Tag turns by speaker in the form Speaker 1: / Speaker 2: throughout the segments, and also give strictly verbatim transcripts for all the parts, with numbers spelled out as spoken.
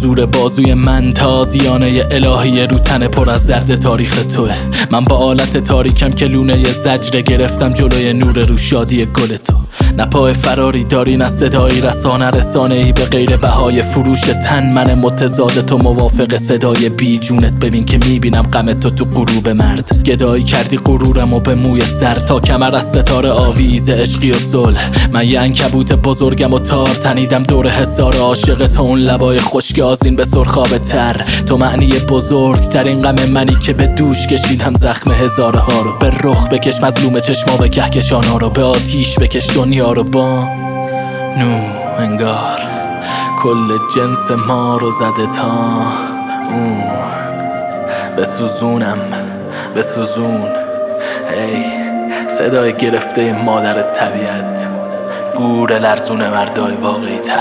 Speaker 1: زور بازوی من تازیانه الهی رو تن پر از درد تاریخ توه. من با آلت تاریکم که لونه زجر گرفتم جلوی نور رو شادی گل تو. نه پای فراری داری نه صدایی رسانه رسانه ای به غیر بهای فروش تن. من متضاد تو موافق صدای بی جونت. ببین که میبینم غم تو تو غروب مرد. گدایی کردی غرورم و به موی سر تا کمر از ستاره آویز عشقی و صلح. من یه عنکبوت بزرگم و تار تنیدم دور حصار عاشق تو. اون لبای خشک آذین به سرخاب تر. تو معنی بزرگ ترین غم منی که به دوش کشیدم زخم هزاره ها رو. به رخ بکش مظلوم چشما به کهکشان رو. به آتیش بکش دنیا رو با نو انگار کل جنس ما رو زده تا اون. بسوزونم بسوزون ای صدای گرفته مادر طبیعت. گور لرزون مردای واقعی تر.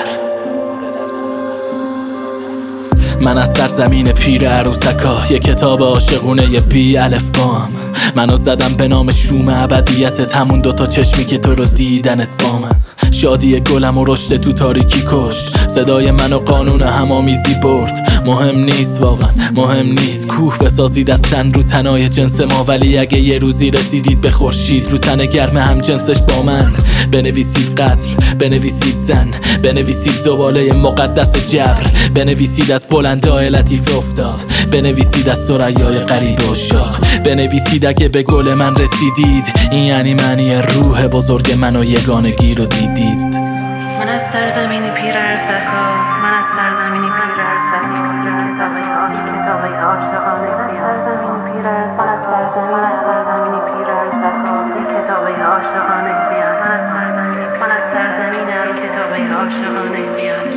Speaker 1: من از سرزمین پیر عروسکا یه کتاب عاشقونه یه بی الف بام. منو زدم به نام شوم ابدیت همون دوتا چشمی که تو رو دیدنت با من. شادی گلم و رشد تو تاریکی کشت. صدای منو قانون همامیزی برد. مهم نیست واقعا مهم نیست کوه بسازید از تن رو تنای جنس ما. ولی اگه یه روزی رسیدید به خورشید رو تن گرم هم جنسش با من. بنویسید قتل بنویسید زن بنویسید زباله مقدس جبر. بنویسید از بلندای لطیفه افتاد. بنویسید از ثریای غریب عشاق. بنویسید اگه به گل من رسیدید. این یعنی معنی روح بزرگ من و یگانگی رو دیدید.
Speaker 2: من از سرزمینی پیر ارزکا من از سرزمینی پیر ارزکا کتابای عاشقانه سرزمینی پیر ارزکا من از سرزمینی پیر ارزکا کتابای عاشقانه بیان. من از سرزمینی من از سرزمینم کتابای عاشقانه بیان.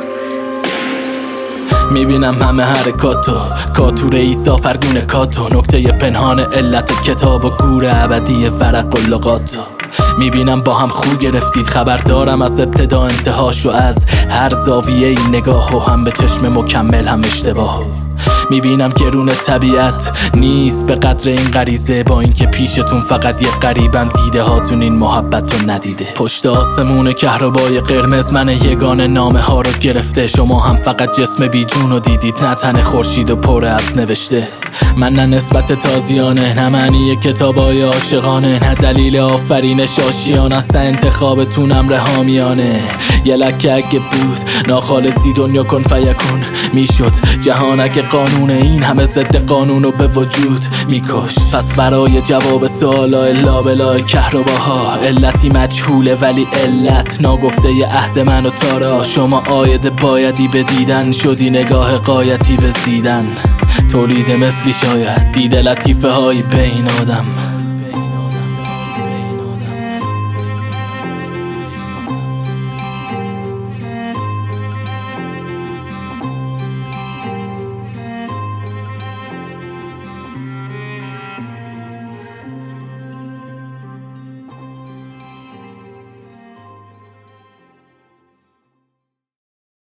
Speaker 1: میبینم همه حرکاتو کاتور ایسا فرگون کاتو. نکته پنهان علت کتاب و گور ابدی ورق و لغاتو. میبینم با هم خو گرفتید. خبر دارم از ابتدا انتهاش و از هر زاویه ای نگاه و هم به چشم مکمل هم اشتباه. میبینم گرون طبیعت نیست به قدر این غریزه. با اینکه پیشتون فقط یه غریبم دیده هاتون این محبت رو ندیده. پشت آسمون کهربای قرمز من یگانه نامه ها رو گرفته. شما هم فقط جسم بی جون رو دیدید نه تن خورشید و پر از نوشته. من نه نسبت تازیانه نه معنی کتابای عاشقانه نه دلیل آفرینش آشیان است. انتخابتونم رهامیانه. یه لکه اگه بود ناخالصی دنیا کن فیکون میشد. جهان اگه قانون این همه ضد قانونو به وجود میکشت. پس برای جواب سوالای لابلای کهرباها علتی مجهوله ولی علت ناگفته ی عهد من و تارا. شما آید بایدی به دیدن شدی نگاه قایتی به زیدن. تولید مثلی شاید دیده لطیفه هایی بین آدم.